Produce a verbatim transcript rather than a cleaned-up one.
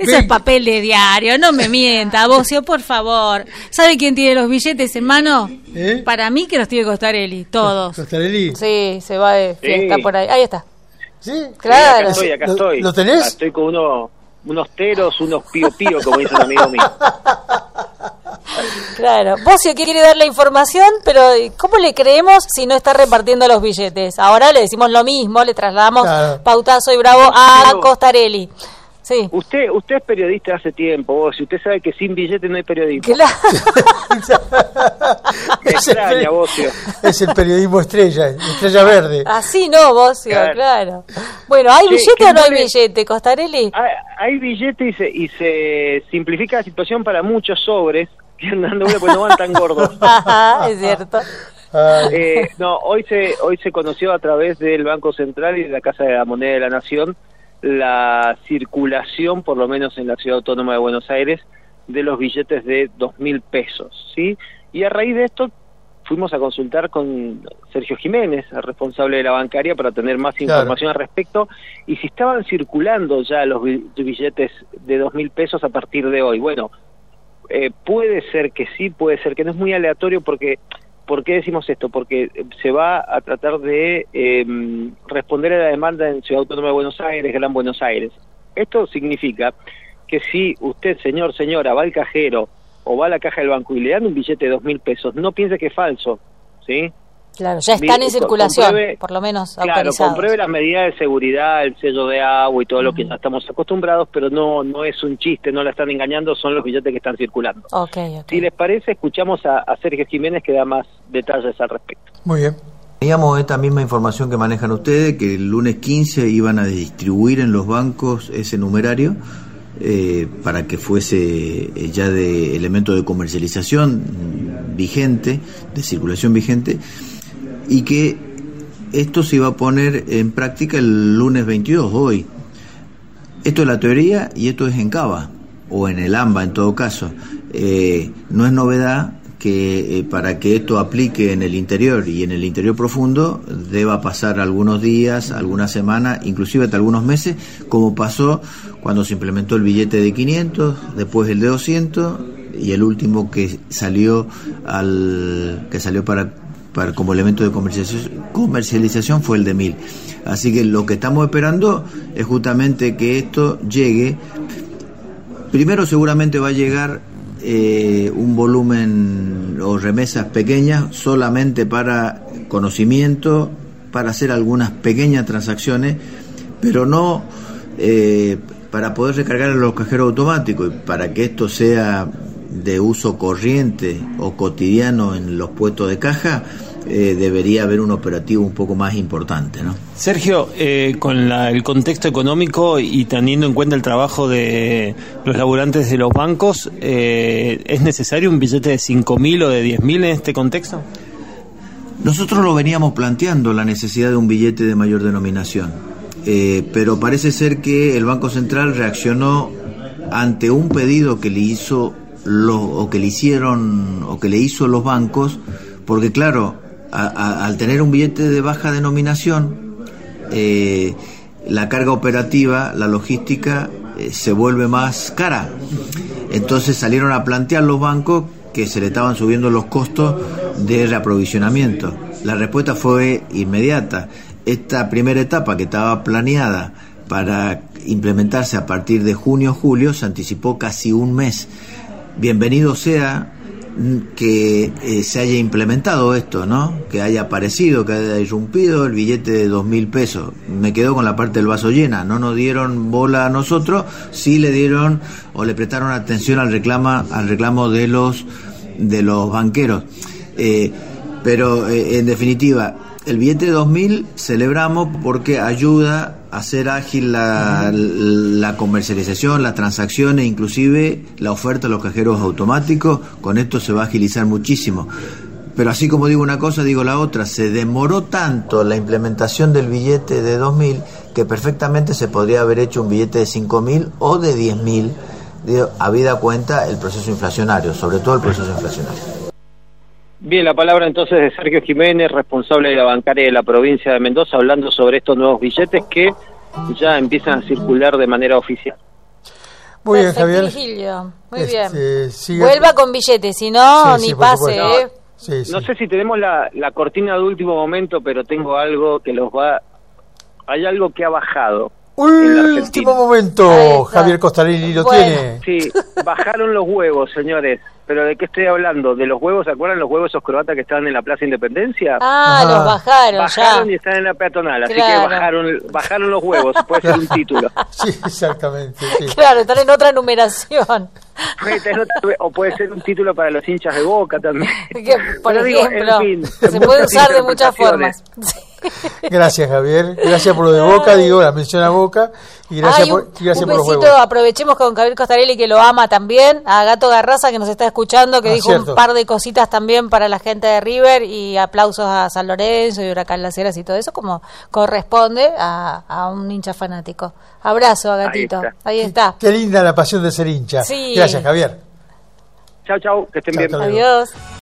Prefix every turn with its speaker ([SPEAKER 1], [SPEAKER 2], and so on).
[SPEAKER 1] Eso es papel de diario, no me mienta, Bocio, por favor. ¿Sabe quién tiene los billetes en mano?
[SPEAKER 2] ¿Eh?
[SPEAKER 1] Para mí que los tiene Costarelli, todos.
[SPEAKER 2] ¿Costarelli?
[SPEAKER 3] Sí, se va de fiesta
[SPEAKER 4] Sí.
[SPEAKER 3] por ahí. Ahí está.
[SPEAKER 2] ¿Sí?
[SPEAKER 3] Claro.
[SPEAKER 4] Sí, acá estoy, acá
[SPEAKER 2] ¿Lo-
[SPEAKER 4] estoy.
[SPEAKER 2] lo tenés?
[SPEAKER 4] Estoy con uno, unos teros, unos pío pío, como dice un amigo mío.
[SPEAKER 3] Claro. Bocio quiere dar la información, pero ¿cómo le creemos si no está repartiendo los billetes? Ahora le decimos lo mismo, le trasladamos
[SPEAKER 2] Claro.
[SPEAKER 3] Pautazo y Bravo a
[SPEAKER 4] Pero-
[SPEAKER 3] Costarelli. Sí.
[SPEAKER 4] Usted usted es periodista hace tiempo, vos, y usted sabe que sin billete no hay periodismo.
[SPEAKER 3] Claro.
[SPEAKER 4] Me
[SPEAKER 2] Es el
[SPEAKER 4] extraña,
[SPEAKER 2] peri-
[SPEAKER 4] Bocio.
[SPEAKER 2] Es el periodismo estrella, estrella verde.
[SPEAKER 3] Así no, Bocio, claro.
[SPEAKER 4] Claro.
[SPEAKER 3] Bueno, ¿hay
[SPEAKER 4] Che,
[SPEAKER 3] billete
[SPEAKER 4] ¿qué
[SPEAKER 3] o no hay
[SPEAKER 4] mole-
[SPEAKER 3] billete, Costarelli?
[SPEAKER 4] Hay, hay billete y se, y se simplifica la situación para muchos sobres que andan dando vuelta porque no van tan gordos.
[SPEAKER 3] Ajá, es cierto.
[SPEAKER 2] Ay,
[SPEAKER 4] Eh, no, hoy se hoy se conoció a través del Banco Central y de la Casa de la Moneda de la Nación la circulación, por lo menos en la Ciudad Autónoma de Buenos Aires, de los billetes de dos mil pesos, ¿sí? Y a raíz de esto fuimos a consultar con Sergio Jiménez, el responsable de la bancaria, para tener más
[SPEAKER 2] Claro.
[SPEAKER 4] información al respecto, y si estaban circulando ya los bi- billetes de dos mil pesos a partir de hoy. Bueno, eh, puede ser que sí, puede ser que no, es muy aleatorio porque... ¿Por qué decimos esto? Porque se va a tratar de eh, responder a la demanda en Ciudad Autónoma de Buenos Aires, Gran Buenos Aires. Esto significa que si usted, señor, señora, va al cajero o va a la caja del banco y le dan un billete de dos mil pesos, no piense que es falso, ¿sí?
[SPEAKER 3] Claro, ya están
[SPEAKER 4] Bien,
[SPEAKER 3] en circulación,
[SPEAKER 4] compruebe-
[SPEAKER 3] por lo menos
[SPEAKER 4] Claro,
[SPEAKER 3] autorizados.
[SPEAKER 4] compruebe las medidas de seguridad, el sello de agua y todo lo que ya estamos acostumbrados, pero no no es un chiste, no la están engañando, son los billetes que están circulando.
[SPEAKER 3] Ok, ok.
[SPEAKER 4] Si les parece, escuchamos a, a Sergio Jiménez que da más detalles al respecto.
[SPEAKER 2] muy bien.
[SPEAKER 5] Teníamos esta misma información que manejan ustedes, que el lunes quince iban a distribuir en los bancos ese numerario eh, para que fuese eh, ya de elemento de comercialización vigente, de circulación vigente, y que esto se iba a poner en práctica el lunes veintidós, hoy. Esto es la teoría y esto es en Cava, o en el AMBA en todo caso. Eh, no es novedad que eh, para que esto aplique en el interior y en el interior profundo deba pasar algunos días, algunas semanas, inclusive hasta algunos meses, como pasó cuando se implementó el billete de quinientos, después el de doscientos y el último que salió al que salió para Para, como elemento de comercialización, comercialización fue el de mil. Así que lo que estamos esperando es justamente que esto llegue. Primero seguramente va a llegar eh, un volumen o remesas pequeñas solamente para conocimiento, para hacer algunas pequeñas transacciones, pero no eh, para poder recargar en los cajeros automáticos, y para que esto sea de uso corriente o cotidiano en los puestos de caja, eh, debería haber un operativo un poco más importante, ¿no?
[SPEAKER 6] Sergio, eh, con la, el contexto económico y teniendo en cuenta el trabajo de los laburantes de los bancos, eh, ¿es necesario un billete de cinco mil o de diez mil en este contexto?
[SPEAKER 5] Nosotros lo veníamos planteando, la necesidad de un billete de mayor denominación, eh, pero parece ser que el Banco Central reaccionó ante un pedido que le hizo Lo, o que le hicieron o que le hizo los bancos, porque claro, a, a, al tener un billete de baja denominación, eh, la carga operativa, la logística eh, se vuelve más cara. Entonces salieron a plantear los bancos que se le estaban subiendo los costos de reaprovisionamiento. La respuesta fue inmediata. Esta primera etapa, que estaba planeada para implementarse a partir de junio-julio, se anticipó casi un mes. Bienvenido sea que eh, se haya implementado esto, ¿no? Que haya aparecido, que haya irrumpido el billete de dos mil pesos. Me quedo con la parte del vaso llena. No nos dieron bola a nosotros, sí le dieron o le prestaron atención al reclama, al reclamo de los de los banqueros. Eh, pero eh, en definitiva, el billete de dos mil celebramos porque ayuda a hacer ágil la, la comercialización, las transacciones, inclusive la oferta de los cajeros automáticos. Con esto se va a agilizar muchísimo. Pero así como digo una cosa, digo la otra. Se demoró tanto la implementación del billete de dos mil que perfectamente se podría haber hecho un billete de cinco mil o de diez mil, habida cuenta el proceso inflacionario, sobre todo el proceso inflacionario.
[SPEAKER 4] Bien, la palabra entonces de Sergio Jiménez, responsable de la bancaria de la provincia de Mendoza, hablando sobre estos nuevos billetes que ya empiezan a circular de manera oficial.
[SPEAKER 2] Muy bien, Javier.
[SPEAKER 3] Perfectilijillo. Muy
[SPEAKER 2] Este,
[SPEAKER 3] bien.
[SPEAKER 2] siga-
[SPEAKER 3] Vuelva con billetes, si no,
[SPEAKER 2] Sí,
[SPEAKER 3] ni
[SPEAKER 2] sí, por
[SPEAKER 3] pase,
[SPEAKER 2] supuesto.
[SPEAKER 3] ¿eh?
[SPEAKER 2] Sí, sí.
[SPEAKER 4] No sé si tenemos la, la cortina de último momento, pero tengo algo que los va... Hay algo que ha bajado. en la Argentina.
[SPEAKER 2] Último momento,
[SPEAKER 3] Ahí está.
[SPEAKER 2] Javier Costarelli lo
[SPEAKER 3] Bueno.
[SPEAKER 2] tiene.
[SPEAKER 4] Sí, bajaron los huevos, señores. ¿Pero de qué estoy hablando? ¿De los huevos? ¿Se acuerdan los huevos esos croatas que estaban en la Plaza Independencia?
[SPEAKER 3] Ah,
[SPEAKER 2] Ajá.
[SPEAKER 3] los bajaron,
[SPEAKER 4] Bajaron y
[SPEAKER 3] ya.
[SPEAKER 4] están en la peatonal, así
[SPEAKER 3] Claro.
[SPEAKER 4] que bajaron bajaron los huevos, puede ser un título.
[SPEAKER 2] Sí, exactamente. Sí.
[SPEAKER 3] Claro, están en otra numeración.
[SPEAKER 4] O puede ser un título para los hinchas de Boca también.
[SPEAKER 3] Que, por
[SPEAKER 4] Pero digo,
[SPEAKER 3] ejemplo,
[SPEAKER 4] en fin,
[SPEAKER 3] se puede
[SPEAKER 4] muchas
[SPEAKER 3] usar de muchas formas.
[SPEAKER 4] interpretaciones.
[SPEAKER 2] Gracias, Javier. Gracias por lo de Boca, digo, la mención a Boca. Y gracias,
[SPEAKER 3] Ay,
[SPEAKER 2] por,
[SPEAKER 3] un,
[SPEAKER 2] y gracias
[SPEAKER 3] un
[SPEAKER 2] por los
[SPEAKER 3] besito,
[SPEAKER 2] huevos.
[SPEAKER 3] aprovechemos con Javier Costarelli, que lo ama también, a Gato Garraza, que nos está escuchando, que
[SPEAKER 2] Ah,
[SPEAKER 3] dijo
[SPEAKER 2] cierto.
[SPEAKER 3] un par de cositas también para la gente de River, y aplausos a San Lorenzo y Huracán Las Heras y todo eso, como corresponde a, a un hincha fanático. Abrazo a Gatito.
[SPEAKER 4] Ahí está.
[SPEAKER 3] Ahí está.
[SPEAKER 2] Qué linda la pasión de ser hincha.
[SPEAKER 3] Sí.
[SPEAKER 2] Gracias, Javier.
[SPEAKER 4] Chau, chau, que estén
[SPEAKER 2] Chau,
[SPEAKER 4] bien.
[SPEAKER 2] hasta luego.
[SPEAKER 3] Adiós.